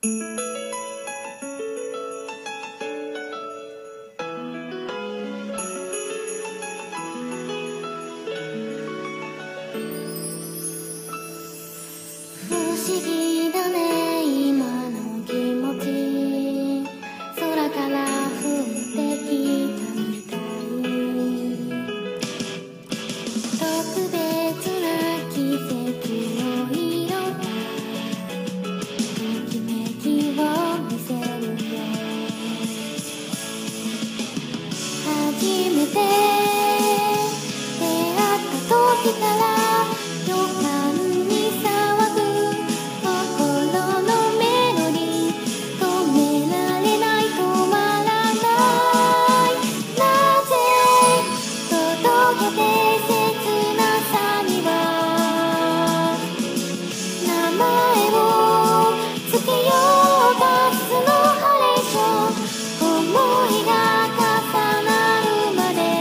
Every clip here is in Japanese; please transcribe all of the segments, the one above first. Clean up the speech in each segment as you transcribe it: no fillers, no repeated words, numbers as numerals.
不思議だね今の気持ち、空から降ってきたみたい、特別な季節の色がときめきを見せるよ。初めて出会った時から予感に騒ぐ心のメロディー、止められない止まらない、なぜ届けて切なさには名前をつけようか、明日のハレーション、思いが重なるまで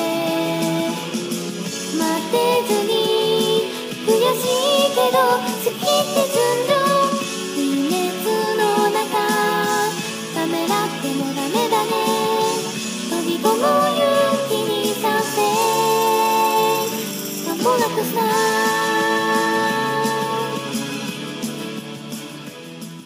待てずに、悔しいけど好きって純情、微熱の中ためらってもダメだね、飛び込む勇気にさせ、間もなくさ